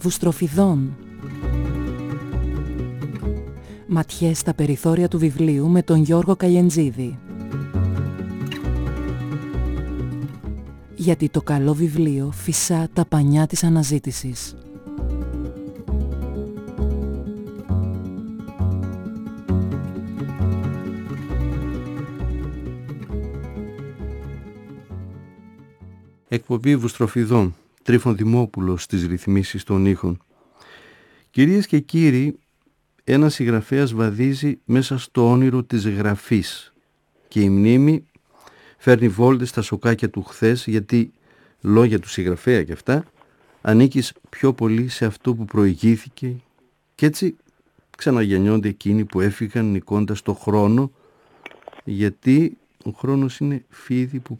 Βουστροφιδών. Ματιές στα περιθώρια του βιβλίου με τον Γιώργο Καλιεντζίδη. Γιατί το καλό βιβλίο φυσά τα πανιά της αναζήτησης. Εκπομπή Βουστροφιδών, Τρίφων Δημόπουλος στις ρυθμίσεις των ήχων. Κυρίες και κύριοι, ένας συγγραφέας βαδίζει μέσα στο όνειρο της γραφής και η μνήμη φέρνει βόλτες στα σοκάκια του χθες, γιατί λόγια του συγγραφέα και αυτά ανήκεις πιο πολύ σε αυτό που προηγήθηκε και έτσι ξαναγεννιόνται εκείνοι που έφυγαν νικώντας το χρόνο, γιατί ο χρόνος είναι φίδι που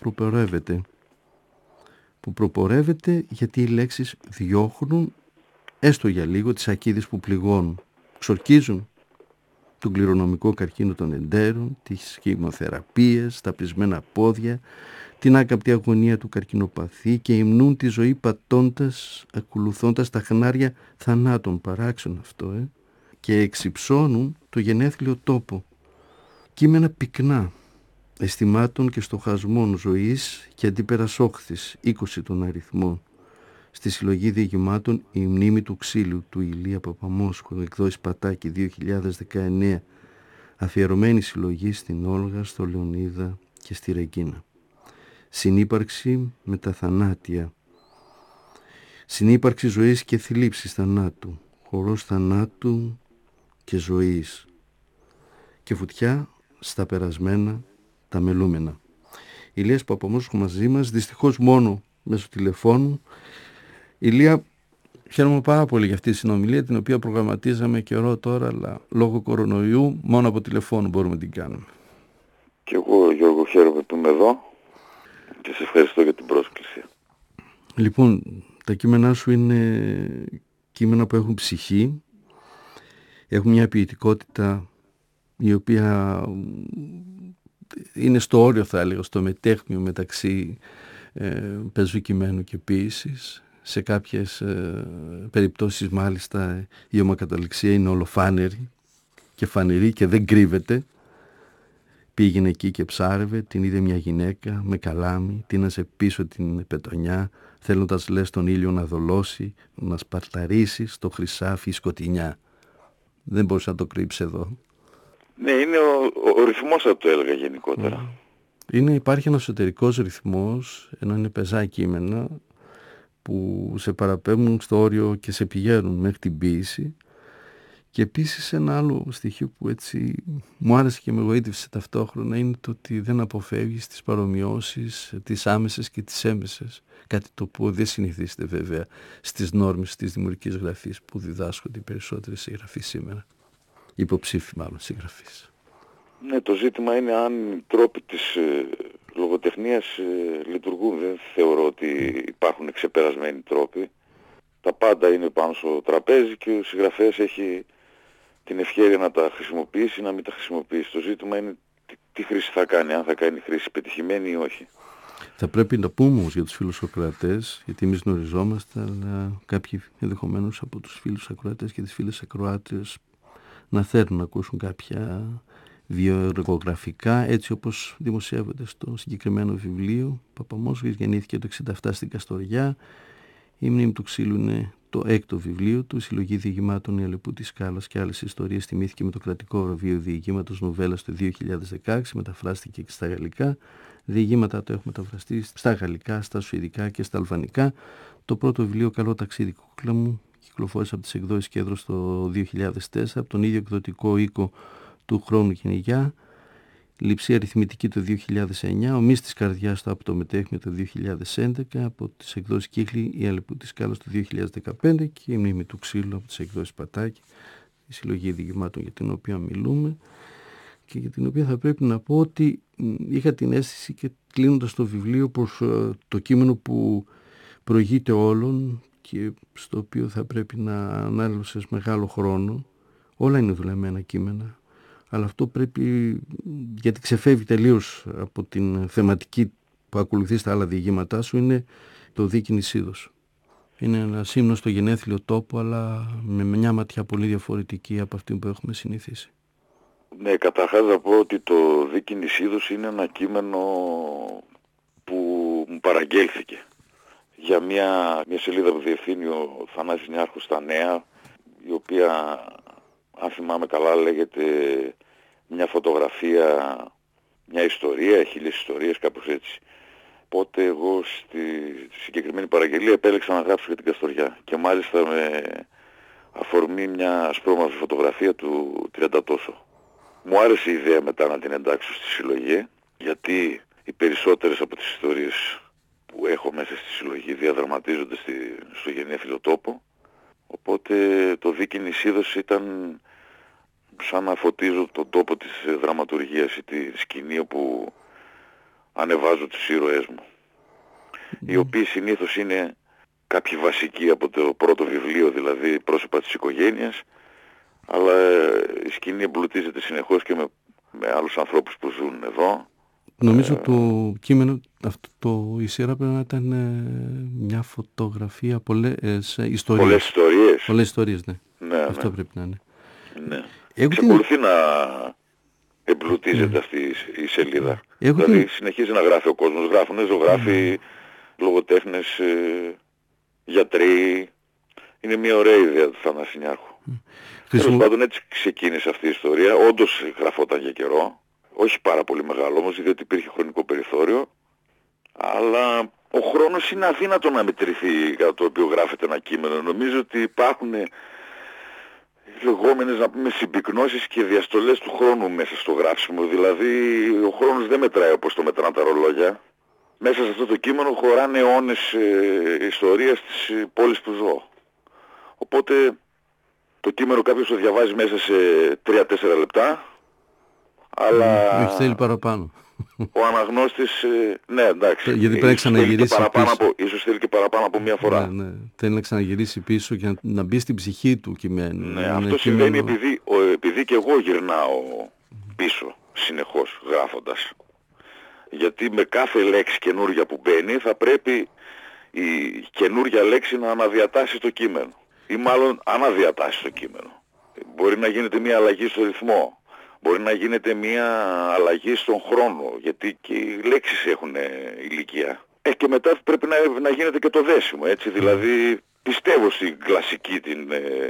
προπορεύεται γιατί οι λέξεις διώχνουν έστω για λίγο τις ακίδες που πληγώνουν, ξορκίζουν τον κληρονομικό καρκίνο των εντέρων, τις χημοθεραπείες, τα πεισμένα πόδια, την άκαπτη αγωνία του καρκινοπαθή και υμνούν τη ζωή πατώντας, ακολουθώντας τα χνάρια θανάτων, παράξενο αυτό, και εξυψώνουν το γενέθλιο τόπο. Κείμενα πυκνά, αισθημάτων και στοχασμών ζωής και αντίπερας όχθης, 20 των αριθμών. Στη συλλογή διηγημάτων «Η μνήμη του ξύλου» του Ηλία Παπαμόσχου, εκδόσεις Πατάκη 2019, αφιερωμένη συλλογή στην Όλγα, στο Λεωνίδα και στη Ρεγκίνα. Συνύπαρξη με τα θανάτια. Συνύπαρξη ζωής και θλίψης θανάτου. Χορός θανάτου και ζωής. Και φωτιά στα περασμένα, τα μελούμενα. Ηλίας Παπαμόσχου μαζί μας, δυστυχώς μόνο μέσω τηλεφώνου. Ηλία, χαίρομαι πάρα πολύ για αυτή τη συνομιλία, την οποία προγραμματίζαμε καιρό τώρα, αλλά λόγω κορονοϊού μόνο από τηλεφώνου μπορούμε να την κάνουμε. Και εγώ, Γιώργο, χαίρομαι που είμαι εδώ και σε ευχαριστώ για την πρόσκληση. Λοιπόν, τα κείμενά σου είναι κείμενα που έχουν ψυχή, έχουν μια ποιητικότητα η οποία είναι στο όριο, θα έλεγα, στο μετέχμιο μεταξύ πεζού κειμένου και ποίησης. Σε κάποιες περιπτώσεις μάλιστα η ομοκαταληξία είναι ολοφάνερη και φανερή και δεν κρύβεται. Πήγαινε εκεί και ψάρευε, την είδε μια γυναίκα με καλάμι, τίνασε πίσω την πετονιά, θέλοντας λες τον ήλιο να δολώσει, να σπαρταρίσει στο χρυσάφι σκοτεινιά. Δεν μπορούσε να το κρύψει εδώ. Ναι, είναι ο ρυθμός, θα το έλεγα γενικότερα. Υπάρχει ένας εσωτερικός ρυθμός, ενώ είναι πεζά κείμενα που σε παραπέμπουν στο όριο και σε πηγαίνουν μέχρι την ποίηση. Και επίσης ένα άλλο στοιχείο που έτσι μου άρεσε και με εγωίτευσε ταυτόχρονα είναι το ότι δεν αποφεύγεις τις παρομοιώσεις, τις άμεσες και τις έμεσες. Κάτι το που δεν συνηθίζεται βέβαια στις νόρμες της δημιουργικής γραφής που διδάσκονται οι περισσότεροι συγγραφείς σήμερα. Υποψήφοι μάλλον συγγραφείς. Ναι, το ζήτημα είναι αν οι τρόποι της λογοτεχνίας λειτουργούν. Δεν θεωρώ ότι υπάρχουν ξεπερασμένοι τρόποι. Τα πάντα είναι πάνω στο τραπέζι και ο συγγραφέας έχει την ευχέρεια να τα χρησιμοποιήσει ή να μην τα χρησιμοποιήσει. Το ζήτημα είναι τι χρήση θα κάνει, αν θα κάνει χρήση πετυχημένη ή όχι. Θα πρέπει να πούμε όμως για τους φίλους ακροατές, γιατί εμείς γνωριζόμαστε, αλλά κάποιοι ενδεχομένως από τους φίλους ακροατές και τις φίλες ακροάτες να θέλουν να ακούσουν κάποια βιογραφικά, έτσι όπως δημοσιεύονται στο συγκεκριμένο βιβλίο. Παπαμόσχος γεννήθηκε το 1967 στην Καστοριά. Η μνήμη του ξύλου είναι το 6ο βιβλίο του. Η συλλογή διηγημάτων «Η Αλεπού της Σκάλας και άλλες ιστορίες» τιμήθηκε με το κρατικό βραβείο διηγήματος Νοβέλας το 2016, μεταφράστηκε και στα γαλλικά. Διηγήματα το έχουν μεταφραστεί στα γαλλικά, στα σουηδικά και στα αλβανικά. Το πρώτο βιβλίο «Καλό ταξίδι κούκλα μου» κυκλοφόρησε από τις εκδόσεις Κέντρος το 2004, από τον ίδιο εκδοτικό οίκο του Χρόνου Κυνηγιά. Λειψία αριθμητική το 2009, Ομοίς της Καρδιάς το Απτομετέχμιο το 2011, από τις εκδόσεις Κύχλη, η Αλεπού της Σκάλας το 2015 και η Μνήμη του Ξύλου από τις εκδόσεις Πατάκη, η συλλογή διηγημάτων για την οποία μιλούμε και για την οποία θα πρέπει να πω ότι είχα την αίσθηση, και κλείνοντας το βιβλίο, προς το κείμενο που προηγείται όλων και στο οποίο θα πρέπει να ανάλωσες μεγάλο χρόνο. Όλα είναι δουλεμένα κείμενα, αλλά αυτό πρέπει, γιατί ξεφεύγει τελείως από την θεματική που ακολουθεί στα άλλα διηγήματά σου, είναι το Δίκη Νησίδος. Είναι ένα ύμνο στο γενέθλιο τόπο, αλλά με μια ματιά πολύ διαφορετική από αυτή που έχουμε συνηθίσει. Ναι, καταρχάς να πω ότι το Δίκη Νησίδος είναι ένα κείμενο που μου παραγγέλθηκε για μια σελίδα που διευθύνει ο Θανάσης Νιάρχος στα Νέα, η οποία, αν θυμάμαι καλά, λέγεται μια φωτογραφία, μια ιστορία, 1000 ιστορίες, κάπως έτσι. Οπότε εγώ στη συγκεκριμένη παραγγελία επέλεξα να γράψω για την Καστοριά και μάλιστα με αφορμή μια ασπρόμαυρη φωτογραφία του 30 τόσο. Μου άρεσε η ιδέα μετά να την εντάξω στη συλλογή, γιατί οι περισσότερες από τις ιστορίες που έχω μέσα στη συλλογή διαδραματίζονται στο γενέθλιο τόπο, οπότε το Δίκη Νησίδος ήταν σαν να φωτίζω τον τόπο της δραματουργίας ή τη σκηνή όπου ανεβάζω τους ήρωές μου, οι οποίοι συνήθως είναι κάποιοι βασικοί από το πρώτο βιβλίο, δηλαδή πρόσωπα της οικογένειας, αλλά η σκηνή εμπλουτίζεται συνεχώς και με άλλους ανθρώπους που ζουν εδώ. Νομίζω το κείμενο, η σειρά πρέπει να ήταν μια φωτογραφία, πολλές ιστορίες. Πολλές ιστορίες, ναι. Ναι, αυτό ναι. πρέπει να είναι. Ναι. Εξακολουθεί να εμπλουτίζεται αυτή η σελίδα. Δηλαδή συνεχίζει να γράφει ο κόσμος, γράφουν ζωγράφοι, λογοτέχνες, γιατροί. Είναι μια ωραία ιδέα του Θανάση Νιάρχου. Τέλος πάντων, έτσι ξεκίνησε αυτή η ιστορία. Όντως γραφόταν για καιρό. Όχι πάρα πολύ μεγάλο όμως, διότι υπήρχε χρονικό περιθώριο. Αλλά ο χρόνος είναι αδύνατο να μετρηθεί κατά το οποίο γράφεται ένα κείμενο. Νομίζω ότι υπάρχουν λεγόμενες, να πούμε, συμπυκνώσεις και διαστολές του χρόνου μέσα στο γράψιμο. Δηλαδή ο χρόνος δεν μετράει όπως το μετράνε τα ρολόγια. Μέσα σε αυτό το κείμενο χωράνε αιώνες ιστορίας της πόλης που ζω. Οπότε το κείμενο κάποιος το διαβάζει μέσα σε 3-4 λεπτά, αλλά όχι, θέλει παραπάνω. Ο αναγνώστης, ναι, εντάξει, γιατί πρέπει να ξαναγυρίσει πίσω. Ίσως θέλει και παραπάνω από μία φορά. Ναι, ναι. Θέλει να ξαναγυρίσει πίσω και να μπει στην ψυχή του κειμένου. Ναι, αυτό συμβαίνει επειδή και εγώ γυρνάω πίσω συνεχώς γράφοντας. Γιατί με κάθε λέξη καινούργια που μπαίνει θα πρέπει η καινούργια λέξη να αναδιατάσει το κείμενο. Ή μάλλον αναδιατάσει το κείμενο. Μπορεί να γίνεται μια αλλαγή στο ρυθμό. Μπορεί να γίνεται μια αλλαγή στον χρόνο. Γιατί και οι λέξεις έχουν ηλικία. Και μετά πρέπει να γίνεται και το δέσιμο. Έτσι, δηλαδή πιστεύω στην κλασική την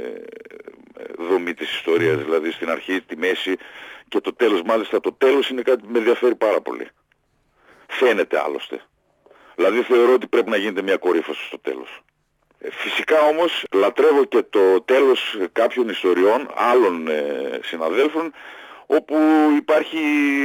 δομή της ιστορίας. Δηλαδή στην αρχή, τη μέση και το τέλος. Μάλιστα το τέλος είναι κάτι που με ενδιαφέρει πάρα πολύ. Φαίνεται άλλωστε. Δηλαδή θεωρώ ότι πρέπει να γίνεται μια κορύφωση στο τέλος. Φυσικά όμως λατρεύω και το τέλος κάποιων ιστοριών άλλων συναδέλφων όπου υπάρχει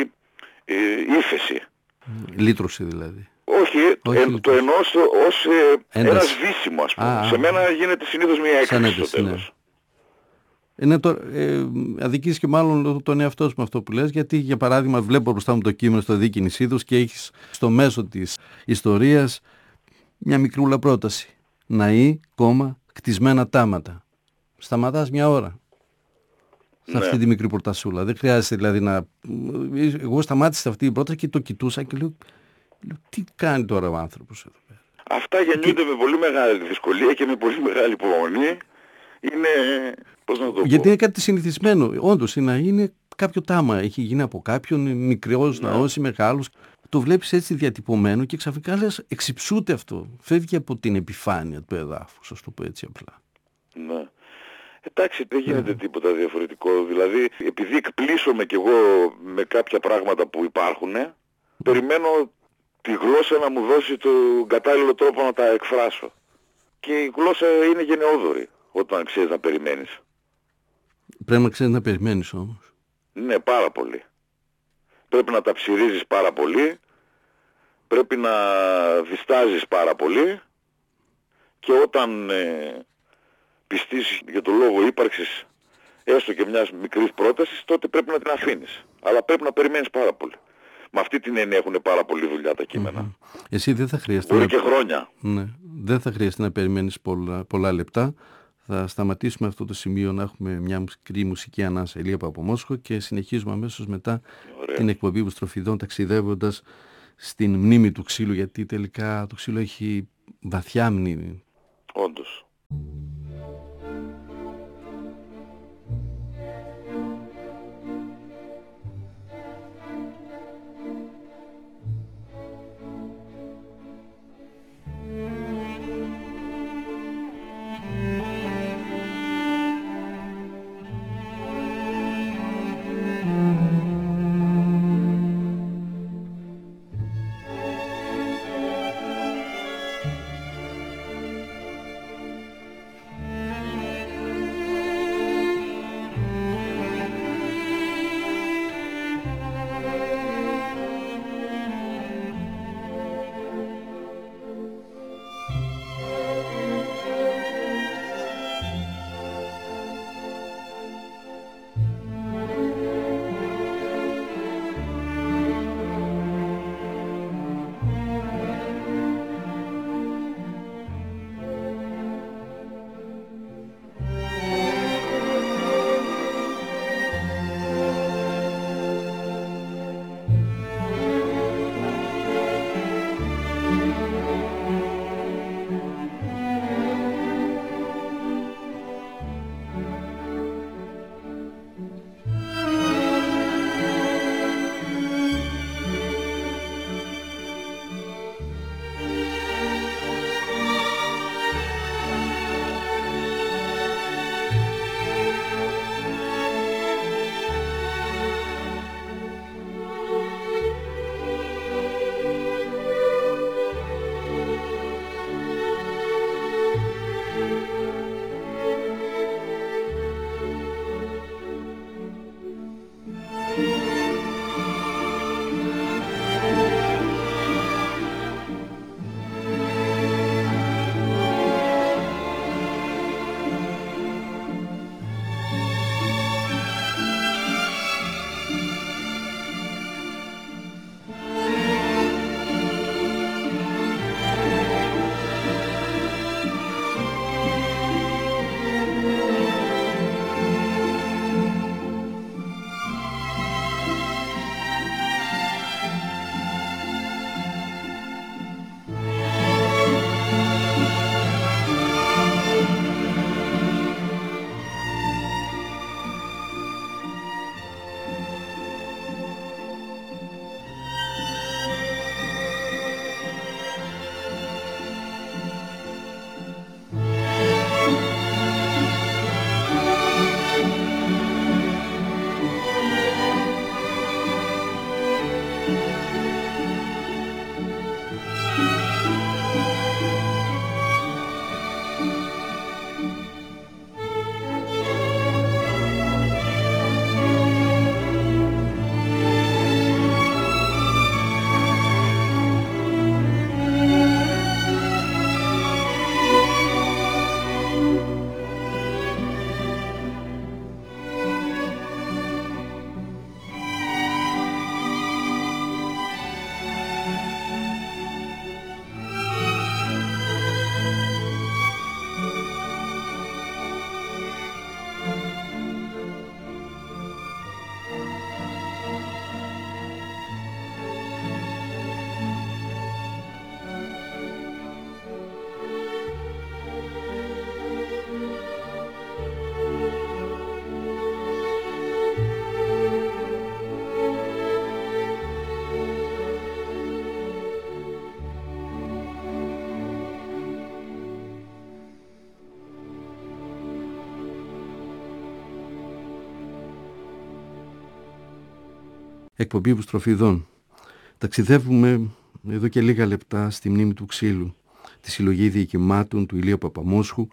ύφεση. Λύτρωση δηλαδή. Όχι, το εννοώ ως ένα σβήσιμο, ας πούμε. Σε μένα γίνεται συνήθως μια έκρηξη στο τέλος. Είναι αδικείς και μάλλον τον εαυτό σου με αυτό που λες, γιατί για παράδειγμα βλέπω μπροστά μου το κείμενο στο Δίκη Νησίδος και έχεις στο μέσο της ιστορίας μια μικρούλα πρόταση. Ναή, κτισμένα τάματα. Σταματάς μια ώρα σε αυτή τη μικρή πορτασούλα. Δεν χρειάζεται δηλαδή να... Εγώ σταμάτησα αυτή την πρόταση και το κοιτούσα και λέω τι κάνει τώρα ο άνθρωπος εδώ πέρα. Αυτά γεννιούνται με πολύ μεγάλη δυσκολία και με πολύ μεγάλη υπομονή. Είναι... πώς να το πω. Γιατί είναι κάτι συνηθισμένο. Όντως είναι κάποιο τάμα. Έχει γίνει από κάποιον μικρός ναός ή μεγάλος. Το βλέπεις έτσι διατυπωμένο και ξαφνικά λες εξυψούται αυτό. Φεύγει από την επιφάνεια του εδάφους, ας το πω έτσι απλά. Ναι. Εντάξει, δεν γίνεται τίποτα διαφορετικό. Δηλαδή, επειδή εκπλήσωμαι κι εγώ με κάποια πράγματα που υπάρχουν, περιμένω τη γλώσσα να μου δώσει τον κατάλληλο τρόπο να τα εκφράσω. Και η γλώσσα είναι γενναιόδορη όταν ξέρεις να περιμένεις. Πρέπει να ξέρεις να περιμένεις όμως. Ναι, πάρα πολύ. Πρέπει να τα ψηρίζεις πάρα πολύ, πρέπει να διστάζεις πάρα πολύ και όταν πιστείς για το λόγο ύπαρξης έστω και μιας μικρής πρότασης, τότε πρέπει να την αφήνεις. Αλλά πρέπει να περιμένεις πάρα πολύ. Με αυτή την έννοια έχουν πάρα πολύ δουλειά τα κείμενα. Εσύ δεν θα χρειαστεί μπορεί και χρόνια. Ναι, δεν θα χρειαστεί να περιμένεις πολλά λεπτά. Θα σταματήσουμε αυτό το σημείο να έχουμε μια μικρή μουσική ανάσα, Ηλία Παπαμόσχο, και συνεχίζουμε αμέσως μετά την εκπομπή Στροφιδών, ταξιδεύοντας στην μνήμη του ξύλου, γιατί τελικά το ξύλο έχει βαθιά μνήμη. Όντως. Εκπομπή Υποστροφιδών. Ταξιδεύουμε εδώ και λίγα λεπτά στη μνήμη του ξύλου, τη συλλογή διοικημάτων του Ηλία Παπαμόσχου,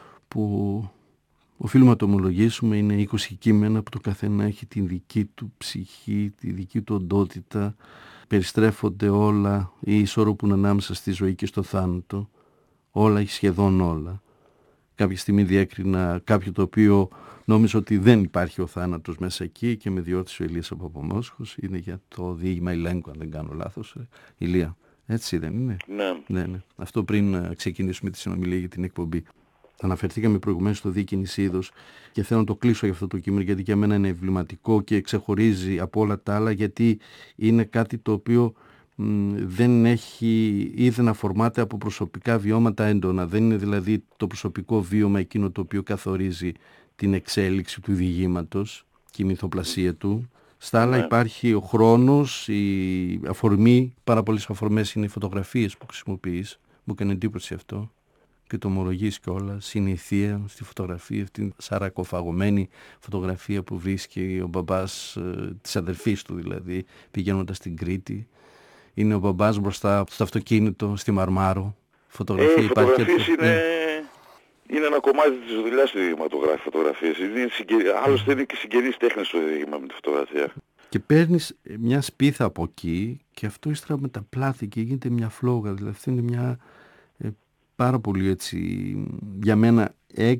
που οφείλουμε να το ομολογήσουμε είναι 20 κείμενα που το καθένα έχει την δική του ψυχή, τη δική του οντότητα, περιστρέφονται όλα ή ισορροπούν ανάμεσα στη ζωή και στο θάνατο, όλα ή σχεδόν όλα. Κάποια στιγμή διέκρινα κάποιο το οποίο νόμιζα ότι δεν υπάρχει ο θάνατος μέσα εκεί και με διόρθωσε ο Ηλίας Παπαμόσχος. Είναι για το διήγημα Ηλέγκου, αν δεν κάνω λάθος. Ηλία, έτσι δεν είναι? Ναι. Ναι. Αυτό πριν ξεκινήσουμε τη συνομιλία για την εκπομπή. Αναφερθήκαμε προηγουμένως στο Δίκη Είδος και θέλω να το κλείσω για αυτό το κείμενο, γιατί για μένα είναι εμβληματικό και ξεχωρίζει από όλα τα άλλα, γιατί είναι κάτι το οποίο δεν έχει ή δεν αφορμάται από προσωπικά βιώματα έντονα. Δεν είναι δηλαδή το προσωπικό βίωμα εκείνο το οποίο καθορίζει την εξέλιξη του διηγήματος και η μυθοπλασία του. Στα άλλα υπάρχει ο χρόνος, η αφορμή, πάρα πολλές αφορμές είναι οι φωτογραφίες που χρησιμοποιείς. Μου έκανε εντύπωση αυτό και το ομολογείς κιόλας. Είναι η θεία στη φωτογραφία, αυτή την σαρακοφαγωμένη φωτογραφία που βρίσκει ο μπαμπάς της αδερφής του δηλαδή, πηγαίνοντας στην Κρήτη. Είναι ο μπαμπάς μπροστά στο αυτοκίνητο, στη Μαρμάρο. Οι φωτογραφίες είναι ένα κομμάτι της δουλειάς του διηγηματογράφου, φωτογραφίες. Άλλωστε είναι και συγγενής τέχνης στο διήγημα με τη φωτογραφία. Και παίρνεις μια σπίθα από εκεί και αυτό ύστερα μεταπλάθει και γίνεται μια φλόγα. Δηλαδή αυτή είναι μια πάρα πολύ έτσι, για μένα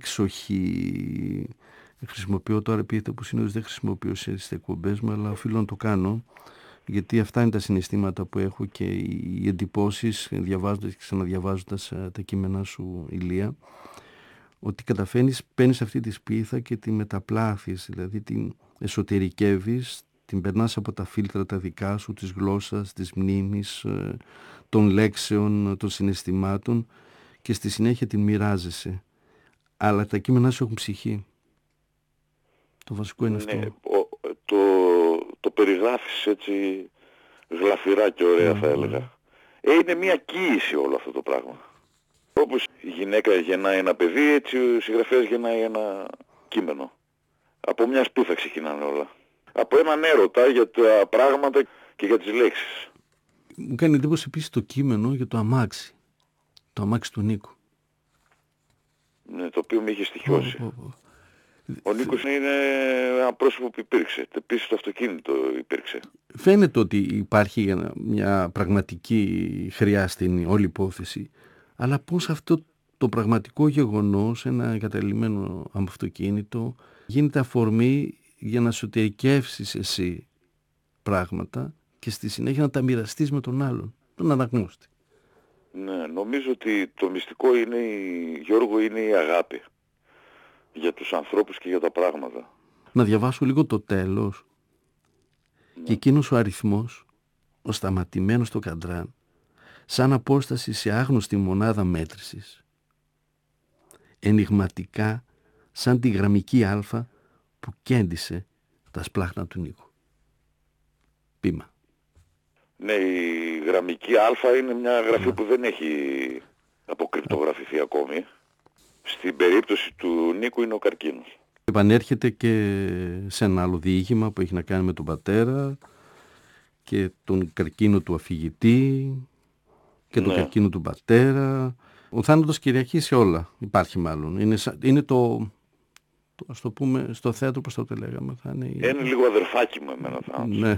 έξοχη. Χρησιμοποιώ τώρα επίθετα που συνήθως δεν χρησιμοποιώ στις εκπομπές μου, αλλά οφείλω να το κάνω. Γιατί αυτά είναι τα συναισθήματα που έχω και οι εντυπώσεις διαβάζοντας και ξαναδιαβάζοντας τα κείμενά σου, Ηλία, ότι καταφέρνεις, παίρνεις αυτή τη σπίθα και τη μεταπλάθεις, δηλαδή την εσωτερικεύεις, την περνάς από τα φίλτρα τα δικά σου, της γλώσσας, της μνήμης, των λέξεων, των συναισθημάτων και στη συνέχεια την μοιράζεσαι. Αλλά τα κείμενά σου έχουν ψυχή. Το βασικό είναι αυτό. Το περιγράφεις έτσι γλαφυρά και ωραία θα έλεγα. Είναι μια κοίηση όλο αυτό το πράγμα. Όπως η γυναίκα γεννάει ένα παιδί, έτσι ο συγγραφέας γεννάει ένα κείμενο. Από μια σπίθα ξεκινάνε όλα. Από έναν έρωτα για τα πράγματα και για τις λέξεις. Μου κάνει εντύπωση επίσης το κείμενο για το αμάξι. Το αμάξι του Νίκου. Ναι, το οποίο με είχε στοιχιώσει. Ο Νίκος είναι ένα πρόσωπο που υπήρξε. Επίσης το αυτοκίνητο υπήρξε. Φαίνεται ότι υπάρχει μια πραγματική χρειά στην όλη υπόθεση. Αλλά πώς αυτό το πραγματικό γεγονός, ένα εγκαταλειμμένο αυτοκίνητο, γίνεται αφορμή για να εσωτερικεύσεις εσύ πράγματα και στη συνέχεια να τα μοιραστείς με τον άλλον, τον αναγνώστη. Ναι, νομίζω ότι το μυστικό είναι, Γιώργο, είναι η αγάπη για τους ανθρώπους και για τα πράγματα. Να διαβάσω λίγο το τέλος. Ναι. Και εκείνος ο αριθμός, ο σταματημένος στο καντράν, σαν απόσταση σε άγνωστη μονάδα μέτρησης. Ενιγματικά, σαν τη γραμμική α που κέντησε τα σπλάχνα του Νίκου. Πείμα. Ναι, η γραμμική α είναι μια γραφή που δεν έχει αποκρυπτογραφηθεί ακόμη. Στην περίπτωση του Νίκου είναι ο καρκίνος. Επανέρχεται και σε ένα άλλο διήγημα που έχει να κάνει με τον πατέρα και τον καρκίνο του αφηγητή και τον καρκίνο του πατέρα. Ο θάνατος κυριαρχεί σε όλα. Υπάρχει μάλλον. Είναι το ας το πούμε στο θέατρο, πώς το λέγαμε. Είναι λίγο αδερφάκι μου εμένα θάνατος. Ναι.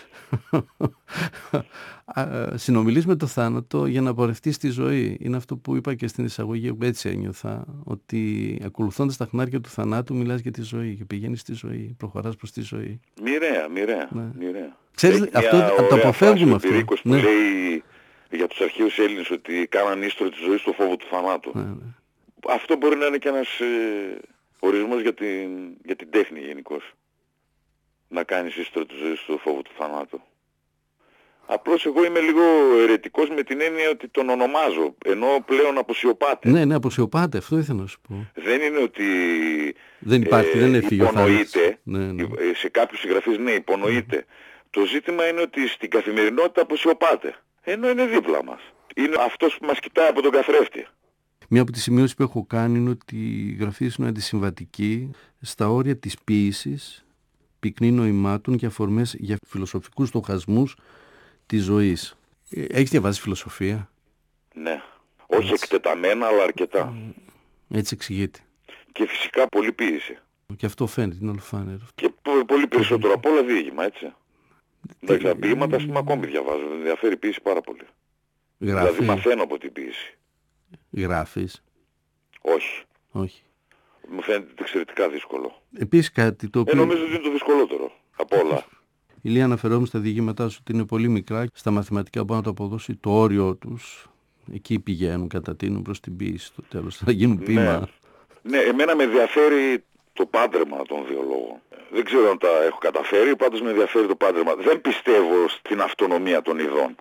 Συνομιλείς με το θάνατο για να πορευτείς τη ζωή. Είναι αυτό που είπα και στην εισαγωγή, έτσι ένιωθα, ότι ακολουθώντας τα χνάρια του θανάτου μιλάς για τη ζωή και πηγαίνεις στη ζωή, προχωράς προς τη ζωή. Μοιραία. Ξέρεις, αυτό το αποφεύγουμε αυτό. Πυρίκος που λέει για τους αρχαίους Έλληνες ότι κάναν ίστρο τη ζωή στο φόβο του θανάτου. Ναι. Αυτό μπορεί να είναι και ένας ορισμός για την τέχνη γενικώς. Να κάνεις ίστρο τη ζωή στο φόβο του θανάτου. Απλώς εγώ είμαι λίγο αιρετικός με την έννοια ότι τον ονομάζω, ενώ πλέον αποσιωπάται. Ναι, αποσιωπάται, αυτό ήθελα να σου πω. Δεν είναι ότι δεν υπάρχει, δεν υπονοείται, σε κάποιους συγγραφείς υπονοείται. Το ζήτημα είναι ότι στην καθημερινότητα αποσιωπάται, ενώ είναι δίπλα μας. Είναι αυτός που μας κοιτάει από τον καθρέφτη. Μία από τις σημειώσεις που έχω κάνει είναι ότι η γραφή είναι αντισυμβατική στα όρια της ποίησης, πυκνή νοημάτων και αφορμές για φιλοσοφικούς στοχασμούς της ζωής. Έχεις διαβάσει φιλοσοφία? Ναι. Όχι εκτεταμένα, αλλά αρκετά. Έτσι εξηγείται. Και φυσικά πολλή ποίηση. Και αυτό φαίνεται, είναι ολοφάνερο. Και πολύ περισσότερο από όλα διήγημα, έτσι. Εντάξει, τα ποίηματα ας πούμε ακόμη διαβάζω. Με ενδιαφέρει η ποίηση πάρα πολύ. Δηλαδή μαθαίνω από την ποίηση. Γράφεις? Όχι. Μου φαίνεται εξαιρετικά δύσκολο. Επίσης κάτι το οποίο... Νομίζω ότι είναι το δυσκολότερο από όλα. Ηλία, αναφερόμουν στα διηγήματά σου ότι είναι πολύ μικρά. Στα μαθηματικά μπορούν να το αποδώσει το όριο τους. Εκεί πηγαίνουν, κατατείνουν προς την ποίηση στο τέλος. Θα γίνουν ποίημα. Ναι, εμένα με ενδιαφέρει το πάντρεμα των δύο λόγων. Δεν ξέρω αν τα έχω καταφέρει, πάντως με ενδιαφέρει το πάντρεμα. Δεν πιστεύω στην αυτονομία των ειδών.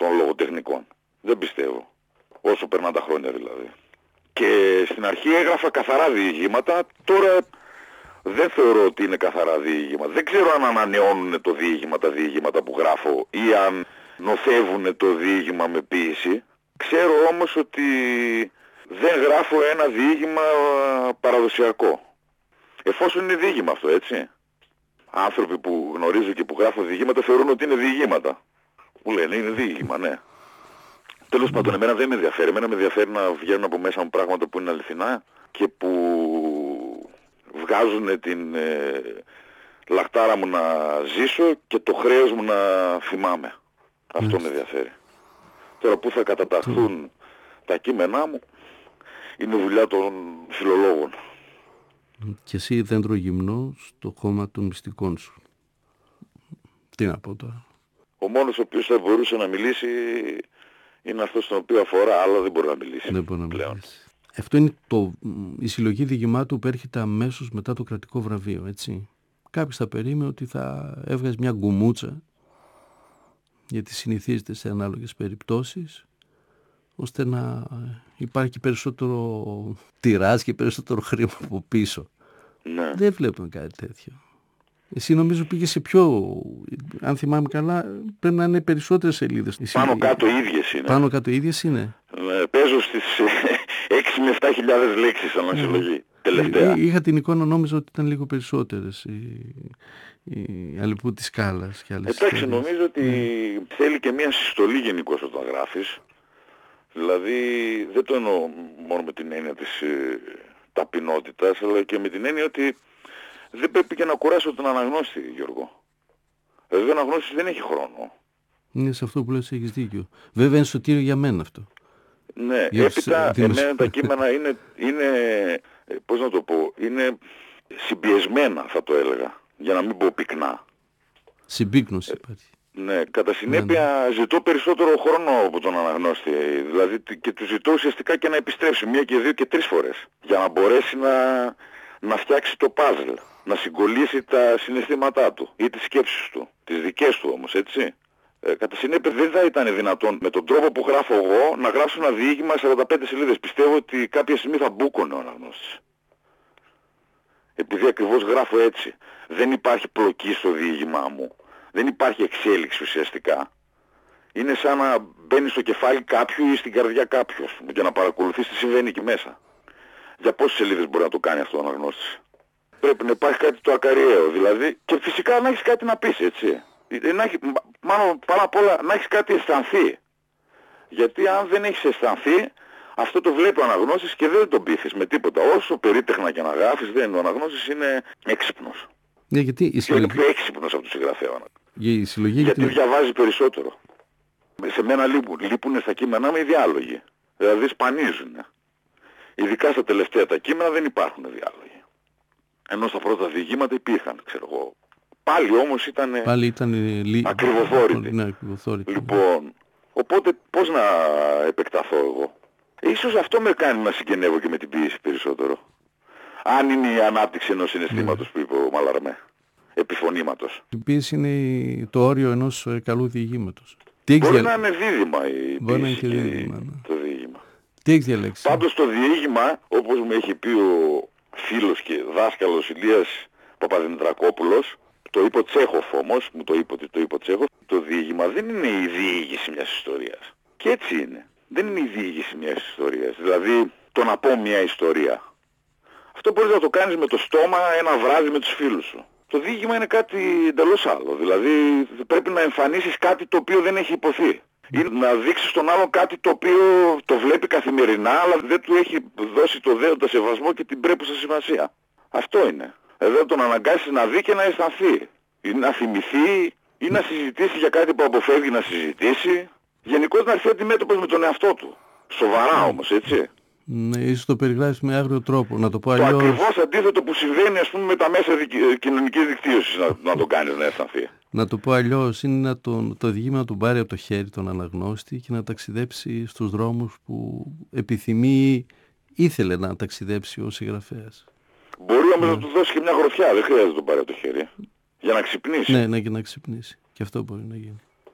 των λογοτεχνικών. Δεν πιστεύω. Όσο περνάνε τα χρόνια δηλαδή. Και στην αρχή έγραφα καθαρά διηγήματα, τώρα δεν θεωρώ ότι είναι καθαρά διηγήματα. Δεν ξέρω αν ανανεώνουν το διήγημα, τα διηγήματα που γράφω, ή αν νοθεύουν το διήγημα με ποίηση. Ξέρω όμως ότι δεν γράφω ένα διήγημα παραδοσιακό. Εφόσον είναι διήγημα αυτό, έτσι. Άνθρωποι που γνωρίζω και που γράφω διηγήματα θεωρούν ότι είναι διηγήματα. Μου λένε είναι διήγημα, ναι. Τέλος πάντων, εμένα δεν με ενδιαφέρει. Εμένα με ενδιαφέρει να βγαίνουν από μέσα μου πράγματα που είναι αληθινά και που βγάζουν την λαχτάρα μου να ζήσω και το χρέος μου να θυμάμαι. Αυτό με ενδιαφέρει. Τώρα που θα καταταχθούν τα κείμενά μου είναι δουλειά των φιλολόγων. Και εσύ δέντρο γυμνό στο χώμα των μυστικών σου. Τι να πω τώρα. Ο μόνος ο οποίος θα μπορούσε να μιλήσει είναι αυτός τον οποίο αφορά, αλλά δεν μπορεί να μιλήσει. Δεν μπορεί να μιλήσει. Αυτό είναι η συλλογή διηγημάτου που έρχεται αμέσως μετά το κρατικό βραβείο, έτσι. Κάποιος θα περίμενε ότι θα έβγαζε μια γκουμούτσα, γιατί συνηθίζεται σε ανάλογες περιπτώσεις, ώστε να υπάρχει περισσότερο τυράζ και περισσότερο χρήμα από πίσω. Ναι. Δεν βλέπουμε κάτι τέτοιο. Εσύ νομίζω πήγε σε πιο, αν θυμάμαι καλά, πρέπει να είναι περισσότερες σελίδες. Πάνω κάτω ίδιες είναι. Πάνω κάτω ίδιες είναι. Παίζω στις 6 με 7.000 λέξεις ανασυλλογή. Τελευταία. Είχα την εικόνα, νόμιζα ότι ήταν λίγο περισσότερες η Αλληπού της Σκάλας και άλλες. Εντάξει, νομίζω ότι θέλει και μια συστολή γενικώς όταν γράφεις. Δηλαδή δεν το εννοώ μόνο με την έννοια της ταπεινότητας, αλλά και με την έννοια ότι δεν πρέπει και να κουράσω τον αναγνώστη, Γιώργο. Δηλαδή ο αναγνώστης δεν έχει χρόνο. Είναι σε αυτό που λες, έχεις δίκιο. Βέβαια είναι σωτήριο για μένα αυτό. Ναι, έπειτα εμένα τα κείμενα είναι, πώς να το πω, είναι συμπιεσμένα θα το έλεγα, για να μην πω πυκνά. Συμπίκνωση υπάρχει. Ναι, κατά συνέπεια ζητώ περισσότερο χρόνο από τον αναγνώστη, δηλαδή και του ζητώ ουσιαστικά και να επιστρέψει 1 και 2 και 3 φορές, για να μπορέσει να φτιάξει το puzzle, να συγκολλήσει τα συναισθήματά του ή τις σκέψεις του, τις δικές του όμως, έτσι. Κατά συνέπεια δεν θα ήταν δυνατόν με τον τρόπο που γράφω εγώ να γράψω ένα διήγημα 45 σελίδες. Πιστεύω ότι κάποια στιγμή θα μπούκωνε ο αναγνώστης. Επειδή ακριβώς γράφω έτσι. Δεν υπάρχει πλοκή στο διήγημά μου. Δεν υπάρχει εξέλιξη ουσιαστικά. Είναι σαν να μπαίνει στο κεφάλι κάποιου ή στην καρδιά κάποιου, ας πούμε, και να παρακολουθείς τι συμβαίνει εκεί μέσα. Για πόσες σελίδες μπορεί να το κάνει αυτό ο αναγνώστης. Πρέπει να υπάρχει κάτι το ακαριαίο, δηλαδή, και φυσικά να έχεις κάτι να πεις, έτσι. Μάλλον πάνω απ' όλα να έχεις κάτι αισθανθεί. Γιατί αν δεν έχεις αισθανθεί, αυτό το βλέπει ο αναγνώστης και δεν τον πείθεις με τίποτα. Όσο περίτεχνα και να γράφεις, ο αναγνώστης είναι έξυπνος. Ναι, γιατί είναι πιο έξυπνος από τον συγγραφέα. Γιατί διαβάζει περισσότερο. Σε μένα λείπουν στα κείμενά μου οι διάλογοι. Δηλαδή σπανίζουν. Ειδικά στα τελευταία τα κείμενα δεν υπάρχουν διάλογοι. Ενώ στα πρώτα διηγήματα υπήρχαν, ξέρω εγώ. Πάλι όμως ήταν ακριβοθόρητοι. Λοιπόν, οπότε πώς να επεκταθώ εγώ. Ίσως αυτό με κάνει να συγγενεύω και με την ποίηση περισσότερο. Αν είναι η ανάπτυξη ενός συναισθήματος που είπε ο Μαλαρμέ. Επιφωνήματος. Η ποίηση είναι το όριο ενός καλού διηγήματος. Μπορεί να είναι δίδυμα η ποίηση και το διήγημα. Τι έχεις διαλέξει? Πάντως το διήγημα, όπως μου έχει πει ο φίλος και δάσκαλος Ηλίας Παπαδημητρακόπουλος, το είπε ο Τσέχοφ όμως, μου το είπε ότι το είπε ο Τσέχοφ, το διήγημα δεν είναι η διήγηση μιας ιστορίας. Και έτσι είναι. Δεν είναι η διήγηση μιας ιστορίας. Δηλαδή το να πω μια ιστορία. Αυτό μπορείς να το κάνεις με το στόμα ένα βράδυ με τους φίλους σου. Το διήγημα είναι κάτι εντελώς άλλο. Δηλαδή πρέπει να εμφανίσεις κάτι το οποίο δεν έχει υποθεί. Ή να δείξεις στον άλλον κάτι το οποίο το βλέπει καθημερινά, αλλά δεν του έχει δώσει το δέοντα σεβασμό και την πρέπουσα σημασία. Αυτό είναι. Εδώ τον αναγκάσεις να δει και να αισθανθεί. Ή να θυμηθεί, ή να συζητήσει για κάτι που αποφεύγει να συζητήσει. Γενικώς να έρθει αντιμέτωπος με τον εαυτό του. Σοβαρά όμως, έτσι. Ναι, ίσως το περιγράφεις με άγριο τρόπο, να το πω αλλιώς. Το ακριβώς αντίθετο που συμβαίνει, ας πούμε, με τα μέσα κοινωνικής δικτύωσης, να τον κάνεις να αισθανθεί. Να το πω αλλιώς, είναι το διήγημα να τον πάρει από το χέρι τον αναγνώστη και να ταξιδέψει στους δρόμους που επιθυμεί, ήθελε να ταξιδέψει ο συγγραφέας. Μπορεί όμως να του δώσει και μια γροθιά, δεν χρειάζεται να τον πάρει από το χέρι. Για να ξυπνήσει. Ναι, και να ξυπνήσει. Και αυτό μπορεί να γίνει.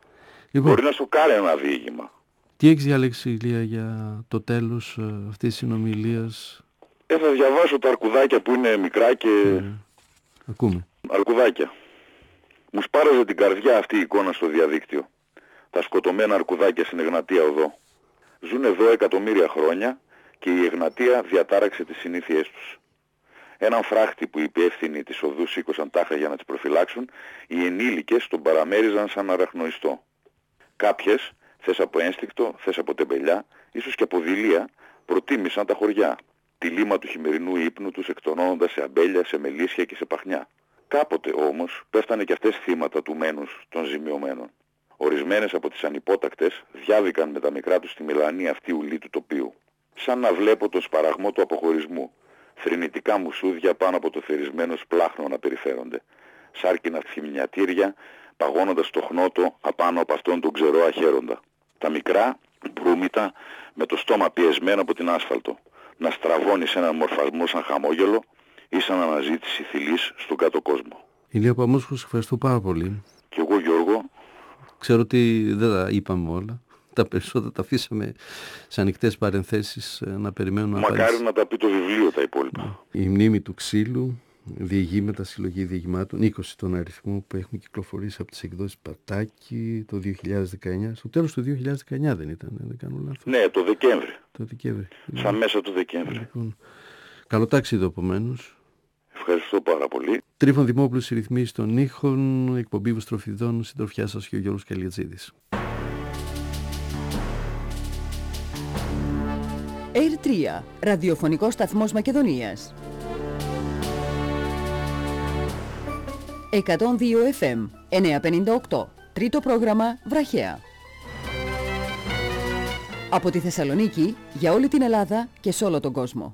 Λοιπόν, μπορεί να σοκάρει ένα διήγημα. τι έχεις διαλέξει, Ηλία, για το τέλος αυτής της συνομιλίας? Θα διαβάσω τα αρκουδάκια που είναι μικρά και... Ακούμε. Αρκουδάκια. Μου σπάραζε την καρδιά αυτή η εικόνα στο διαδίκτυο. Τα σκοτωμένα αρκουδάκια στην Εγνατία οδό. Ζουν εδώ εκατομμύρια χρόνια και η Εγνατία διατάραξε τις συνήθειές τους. Έναν φράχτη που οι υπεύθυνοι της οδού σήκωσαν τάχα για να τις προφυλάξουν, οι ενήλικες τον παραμέριζαν σαν αραχνοϊστό. Κάποιες, θες από ένστικτο, θες από τεμπελιά, ίσως και από δειλία, προτίμησαν τα χωριά, τη λίμα του χειμερινού ύπνου τους εκτονώνοντας σε αμπέλια, σε μελίσια και σε παχνιά. Κάποτε όμως πέφτανε και αυτές θύματα του μένους των ζημιωμένων. Ορισμένες από τις ανυπότακτες διάβηκαν με τα μικρά τους στη μελανή αυτή ουλή του τοπίου. Σαν να βλέπω τον σπαραγμό του αποχωρισμού. Θρηνητικά μουσούδια πάνω από το θερισμένο σπλάχνο να περιφέρονται. Σάρκινα θυμιατήρια παγώνοντας το χνότο απάνω από αυτόν τον ξερό αχέροντα. Τα μικρά, μπρούμητα, με το στόμα πιεσμένο από την άσφαλτο. Να στραβώνει σε έναν μορφασμό σαν χαμόγελο ή σαν αναζήτηση θηλής στον κάτω κόσμο. Ηλία Παμόσχο, σε ευχαριστώ πάρα πολύ. Και εγώ, Γιώργο. Ξέρω ότι δεν τα είπαμε όλα. Τα περισσότερα τα αφήσαμε σε ανοιχτές παρενθέσεις να περιμένουν. Μακάρι να τα πει το βιβλίο τα υπόλοιπα. Η μνήμη του ξύλου, διηγήματα, συλλογή διηγημάτων, 20 τον αριθμό που έχουν κυκλοφορήσει από τις εκδόσεις Πατάκη το 2019. Στο τέλος του 2019 δεν ήταν, δεν κάνω λάθος. Ναι, το Δεκέμβρη. Το Δεκέμβρη. Σαν μέσα του Δεκέμβρη. Λοιπόν, καλό ταξίδι επομένως. Ευχαριστώ πάρα πολύ. Τρίφων Δημόπουλος, οι ρυθμίσεις των ήχων, εκπομπή Βοστροφιδών, συντροφιά σας και ο Γιώργος Καλιατζίδης. Air 3, ραδιοφωνικός σταθμός Μακεδονίας. 102 FM, 958, τρίτο πρόγραμμα Βραχαία. Από τη Θεσσαλονίκη, για όλη την Ελλάδα και σε όλο τον κόσμο.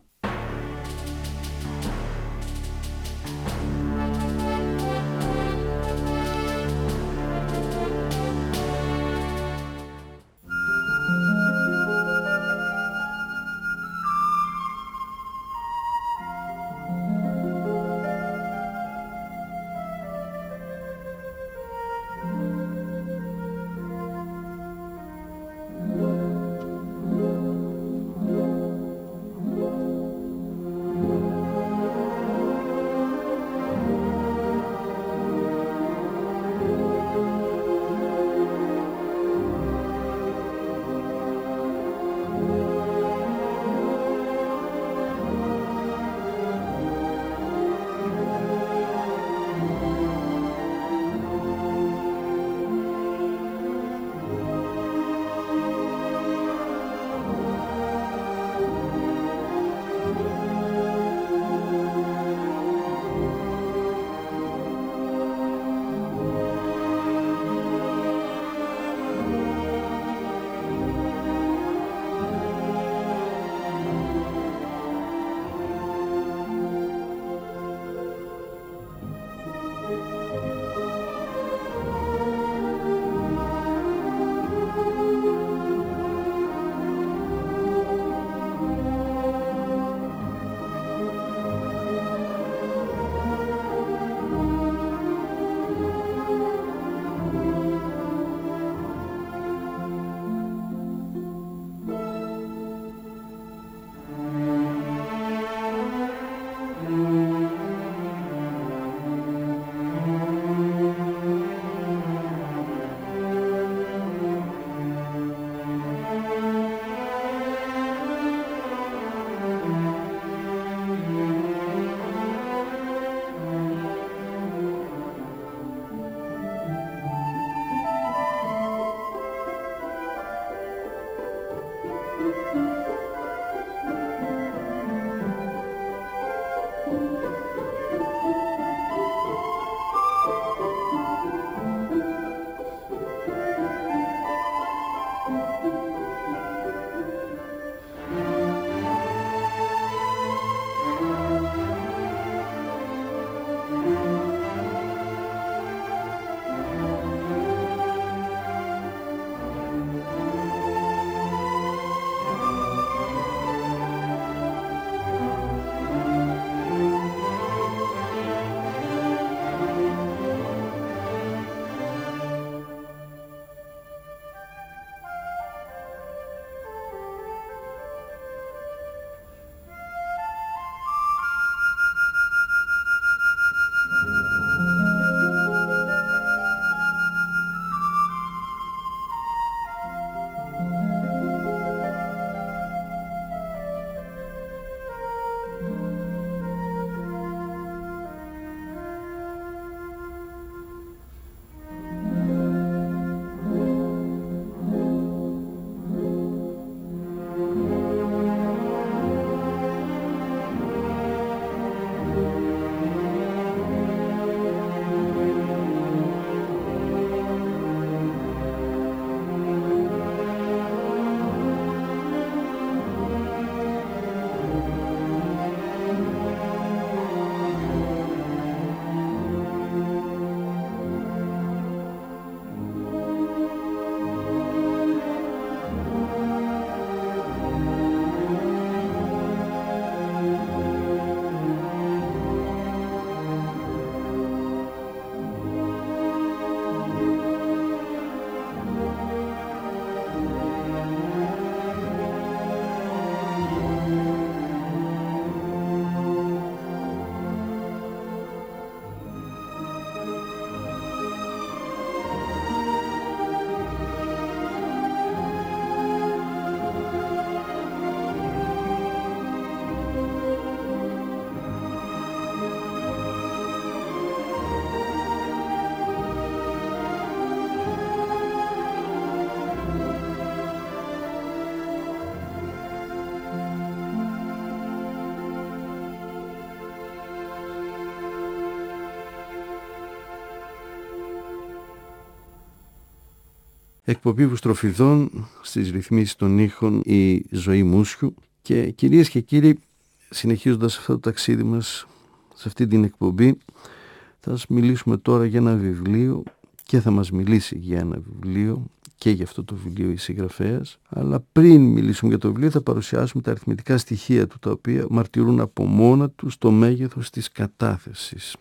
εκπομπή Βουστροφιδών, στις ρυθμίσεις των ήχων η Ζωή Μούσιου. Και κυρίες και κύριοι, συνεχίζοντας αυτό το ταξίδι μας σε αυτή την εκπομπή, θα σας μιλήσουμε τώρα για ένα βιβλίο και θα μας μιλήσει για ένα βιβλίο και για αυτό το βιβλίο η συγγραφέας. Αλλά πριν μιλήσουμε για το βιβλίο θα παρουσιάσουμε τα αριθμητικά στοιχεία του, τα οποία μαρτυρούν από μόνα τους το μέγεθος της κατάθεσης.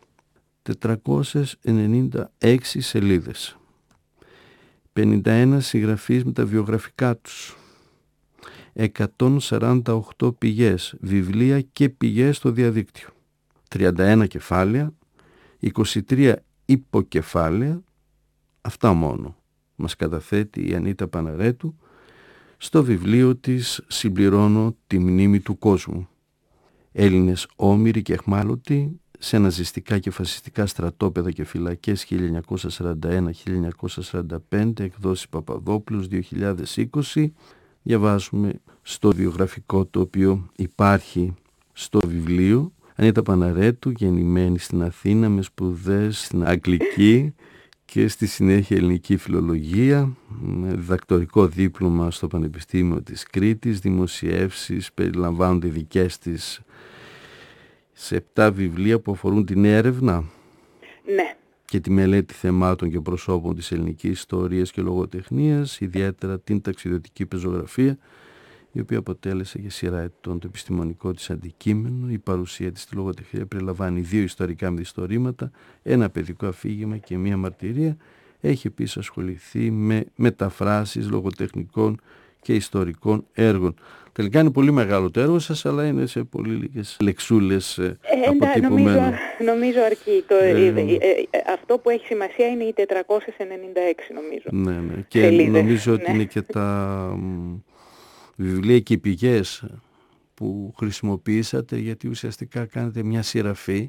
496 σελίδες, 51 συγγραφείς με τα βιογραφικά τους, 148 πηγές, βιβλία και πηγές στο διαδίκτυο, 31 κεφάλαια, 23 υποκεφάλαια. Αυτά μόνο μας καταθέτει η Ανίτα Παναρέτου στο βιβλίο της «Συμπληρώνω τη μνήμη του κόσμου». Έλληνες όμηροι και αιχμάλωτοι σε ναζιστικά και φασιστικά στρατόπεδα και φυλακές 1941-1945, εκδόσεις Παπαδόπουλος 2020. Διαβάζουμε στο βιογραφικό το οποίο υπάρχει στο βιβλίο. Ανίτα Παναρέτου, γεννημένη στην Αθήνα με σπουδές στην αγγλική και στη συνέχεια ελληνική φιλολογία, με διδακτορικό δίπλωμα στο Πανεπιστήμιο της Κρήτης, δημοσιεύσεις περιλαμβάνονται δικές της σε 7 βιβλία που αφορούν την έρευνα, ναι, και τη μελέτη θεμάτων και προσώπων της ελληνικής ιστορίας και λογοτεχνίας, ιδιαίτερα την ταξιδιωτική πεζογραφία, η οποία αποτέλεσε για σειρά ετών το επιστημονικό της αντικείμενο. Η παρουσία της στη λογοτεχνία περιλαμβάνει 2 ιστορικά μυθιστορήματα, ένα παιδικό αφήγημα και μία μαρτυρία. Έχει επίσης ασχοληθεί με μεταφράσεις λογοτεχνικών και ιστορικών έργων. Τελικά είναι πολύ μεγάλο το έργο σας, αλλά είναι σε πολύ λίγες λεξούλες αποτυπωμένο. Νομίζω αρκεί. Αυτό που έχει σημασία είναι οι 496 νομίζω. Ναι. Και νομίζω ότι είναι και τα βιβλία και οι πηγές που χρησιμοποιήσατε, γιατί ουσιαστικά κάνετε μια σειραφή,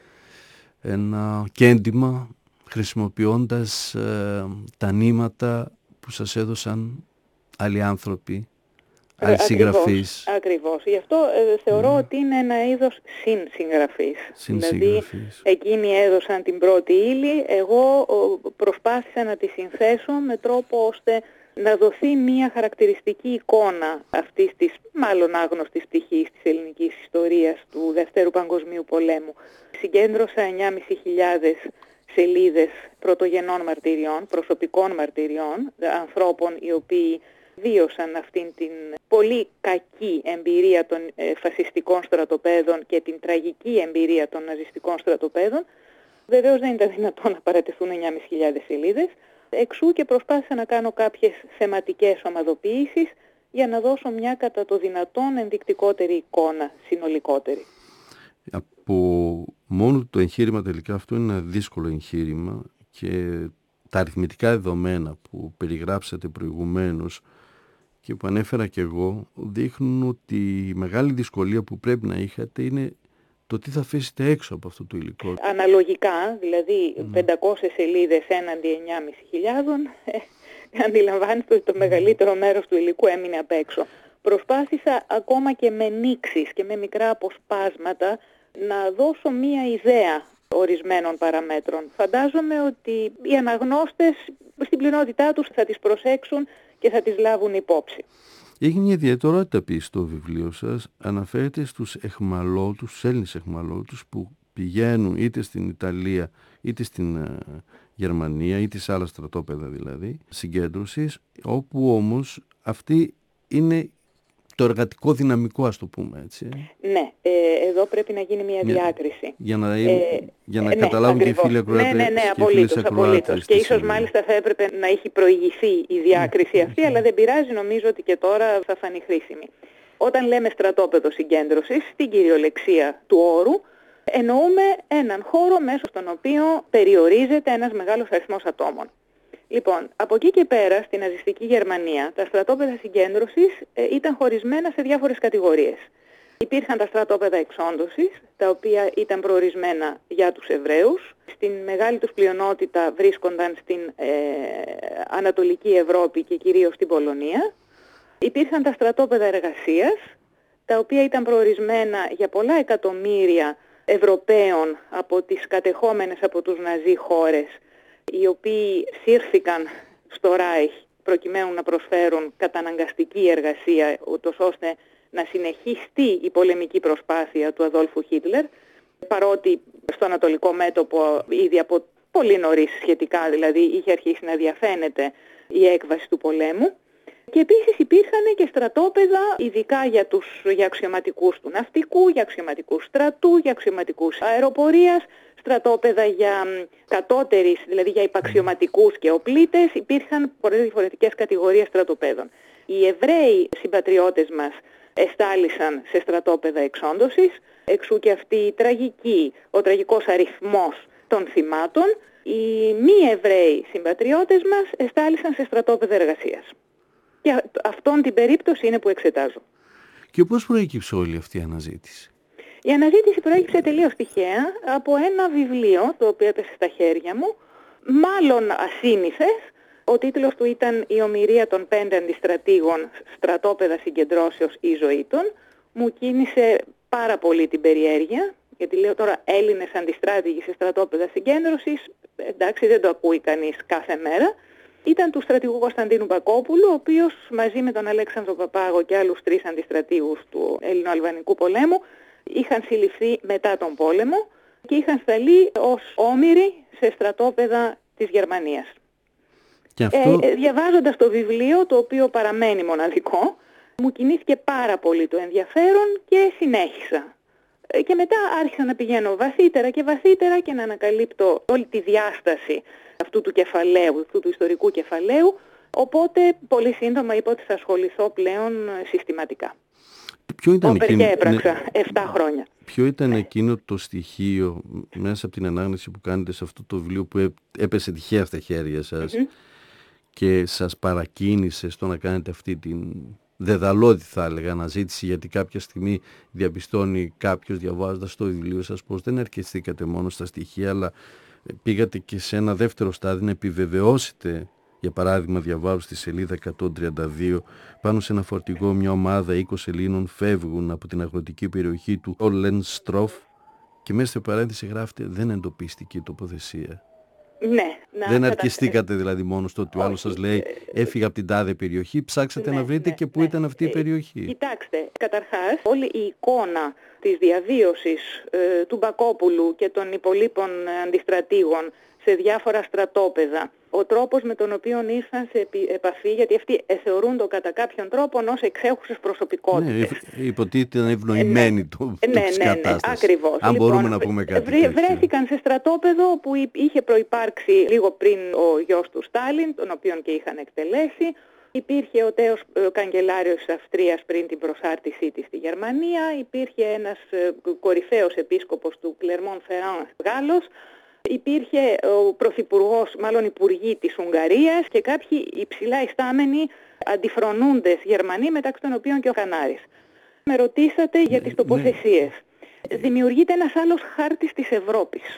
ένα κέντημα, χρησιμοποιώντας τα νήματα που σας έδωσαν άλλοι άνθρωποι, άλλοι συγγραφείς. Ακριβώς. Γι' αυτό θεωρώ ότι είναι ένα είδος συνσυγγραφής. Δηλαδή εκείνοι έδωσαν την πρώτη ύλη, εγώ προσπάθησα να τη συνθέσω με τρόπο ώστε να δοθεί μια χαρακτηριστική εικόνα αυτής της μάλλον άγνωστης πτυχής της ελληνικής ιστορίας του Δευτέρου Παγκοσμίου Πολέμου. Συγκέντρωσα 9.500 σελίδες πρωτογενών μαρτυριών, προσωπικών μαρτυριών, ανθρώπων οι οποίοι βίωσαν αυτήν την πολύ κακή εμπειρία των φασιστικών στρατοπέδων και την τραγική εμπειρία των ναζιστικών στρατοπέδων. Βεβαίως δεν ήταν δυνατόν να παρατηθούν 9.500 σελίδες. Εξού και προσπάθησα να κάνω κάποιες θεματικές ομαδοποιήσεις για να δώσω μια κατά το δυνατόν ενδεικτικότερη εικόνα, συνολικότερη. Από μόνο το εγχείρημα τελικά αυτό είναι ένα δύσκολο εγχείρημα και τα αριθμητικά δεδομένα που περιγράψατε προηγουμένως και που ανέφερα και εγώ δείχνουν ότι η μεγάλη δυσκολία που πρέπει να είχατε είναι το τι θα αφήσετε έξω από αυτό το υλικό. Αναλογικά, δηλαδή 500 σελίδες έναντι 9.500, αντιλαμβάνεστε ότι το μεγαλύτερο μέρος του υλικού έμεινε απ' έξω. Προσπάθησα ακόμα και με νήξεις και με μικρά αποσπάσματα να δώσω μία ιδέα ορισμένων παραμέτρων. Φαντάζομαι ότι οι αναγνώστες στην πλειονότητά τους θα τις προσέξουν και θα τις λάβουν υπόψη. Έχει μια ιδιαιτερότητα επίσης στο βιβλίο σας. Αναφέρεται στους αιχμαλώτους, στους Έλληνες αιχμαλώτους που πηγαίνουν είτε στην Ιταλία είτε στην Γερμανία είτε σε άλλα στρατόπεδα δηλαδή συγκέντρωσης, όπου όμως αυτή είναι το εργατικό δυναμικό, ας το πούμε έτσι. Ναι, εδώ πρέπει να γίνει μια διάκριση. Για να καταλάβουν και οι φίλοι ακροατές. Ναι, απολύτως. Και ίσως μάλιστα θα έπρεπε να έχει προηγηθεί η διάκριση αυτή, αλλά δεν πειράζει, νομίζω ότι και τώρα θα φανεί χρήσιμη. Όταν λέμε στρατόπεδο συγκέντρωσης, στην κυριολεξία του όρου, εννοούμε έναν χώρο μέσω στον οποίο περιορίζεται ένας μεγάλος αριθμός ατόμων. Λοιπόν, από εκεί και πέρα στην ναζιστική Γερμανία τα στρατόπεδα συγκέντρωσης ήταν χωρισμένα σε διάφορες κατηγορίες. Υπήρχαν τα στρατόπεδα εξόντωσης, τα οποία ήταν προορισμένα για τους Εβραίους. Στην μεγάλη τους πλειονότητα βρίσκονταν στην Ανατολική Ευρώπη και κυρίως στην Πολωνία. Υπήρχαν τα στρατόπεδα εργασίας, τα οποία ήταν προορισμένα για πολλά εκατομμύρια Ευρωπαίων από τις κατεχόμενες από τους Ναζί χώρες, οι οποίοι σύρθηκαν στο Ράιχ προκειμένου να προσφέρουν καταναγκαστική εργασία, ούτως ώστε να συνεχιστεί η πολεμική προσπάθεια του Αδόλφου Χίτλερ, παρότι στο Ανατολικό μέτωπο ήδη από πολύ νωρίς σχετικά, δηλαδή είχε αρχίσει να διαφαίνεται η έκβαση του πολέμου. Και επίσης υπήρχαν και στρατόπεδα ειδικά για αξιωματικούς του ναυτικού, για αξιωματικούς στρατού, για αξιωματικούς αεροπορίας, στρατόπεδα για κατώτερης, δηλαδή για υπαξιωματικούς και οπλίτες. Υπήρχαν πολλές διαφορετικές κατηγορίες στρατοπέδων. Οι Εβραίοι συμπατριώτες μας εστάλησαν σε στρατόπεδα εξόντωσης, εξού και ο τραγικός αριθμός των θυμάτων. Οι μη Εβραίοι συμπατριώτες μας εστάλησαν σε στρατόπεδα εργασίας. Και αυτόν την περίπτωση είναι που εξετάζω. Και πώς προέκυψε όλη αυτή η αναζήτηση? Η αναζήτηση προέκυψε τελείως τυχαία από ένα βιβλίο το οποίο έπεσε στα χέρια μου, μάλλον ασύνηθες. Ο τίτλος του ήταν «Η ομηρία των 5 αντιστρατήγων, στρατόπεδα συγκεντρώσεως ή ζωή των». Μου κίνησε πάρα πολύ την περιέργεια, γιατί λέω τώρα Έλληνες αντιστράτηγοι σε στρατόπεδα συγκέντρωσης, εντάξει, δεν το ακούει κανείς κάθε μέρα. Ήταν του στρατηγού Κωνσταντίνου Μπακόπουλου, ο οποίος μαζί με τον Αλέξανδρο Παπάγο και άλλους 3 αντιστρατήγους του Ελληνοαλβανικού πολέμου είχαν συλληφθεί μετά τον πόλεμο και είχαν σταλεί ως όμηροι σε στρατόπεδα της Γερμανίας. Και αυτό... Διαβάζοντας το βιβλίο, το οποίο παραμένει μοναδικό, μου κινήθηκε πάρα πολύ το ενδιαφέρον και συνέχισα. Και μετά άρχισα να πηγαίνω βαθύτερα και βαθύτερα και να ανακαλύπτω όλη τη διάσταση αυτού του κεφαλαίου, αυτού του ιστορικού κεφαλαίου, οπότε πολύ σύντομα είπα ότι θα ασχοληθώ πλέον συστηματικά. Και έπραξα 7 χρόνια. Ποιο ήταν εκείνο το στοιχείο μέσα από την ανάγνωση που κάνετε σε αυτό το βιβλίο που έπεσε τυχαία στα χέρια σας και σας παρακίνησε στο να κάνετε αυτή την δεδαλώδη, θα έλεγα, αναζήτηση, γιατί κάποια στιγμή διαπιστώνει κάποιος διαβάζοντας το βιβλίο σας πως δεν αρκεστήκατε μόνο στα στοιχεία, αλλά πήγατε και σε ένα δεύτερο στάδιο να επιβεβαιώσετε. Για παράδειγμα, διαβάζω στη σελίδα 132, πάνω σε ένα φορτηγό μια ομάδα 20 Ελλήνων φεύγουν από την αγροτική περιοχή του Όλενστροφ και μέσα στη παρένθεση γράφετε δεν εντοπίστηκε η τοποθεσία. Ναι. Δεν αρκεστήκατε δηλαδή μόνο στο ότι ο άλλος σας λέει έφυγα από την τάδε περιοχή, ψάξατε να βρείτε και πού ήταν αυτή η περιοχή. Κοιτάξτε, καταρχάς όλη η εικόνα της διαβίωσης του Μπακόπουλου και των υπολείπων αντιστρατήγων σε διάφορα στρατόπεδα, ο τρόπος με τον οποίο ήρθαν σε επαφή, γιατί αυτοί θεωρούνται κατά κάποιον τρόπο ως εξέχουσες προσωπικότητες. Ναι, υποτίθεται ήταν ευνοημένοι της κατάστασης. Ακριβώς. Αν μπορούμε να πούμε κάτι τέτοιο. Βρέθηκαν σε στρατόπεδο που είχε προϋπάρξει λίγο πριν ο γιος του Στάλιν, τον οποίον και είχαν εκτελέσει. Υπήρχε ο τέος καγκελάριος της Αυστρίας πριν την προσάρτησή της στη Γερμανία. Υπήρχε ένας κορυφαίος επίσκοπος του Κλερμόν Φεράν Γάλλος. Υπήρχε ο πρωθυπουργός, μάλλον υπουργοί της Ουγγαρίας και κάποιοι υψηλά ιστάμενοι αντιφρονούντες Γερμανοί, μεταξύ των οποίων και ο Κανάρης. Με ρωτήσατε για τις τοποθεσίες. Δημιουργείται ένας άλλος χάρτης της Ευρώπης.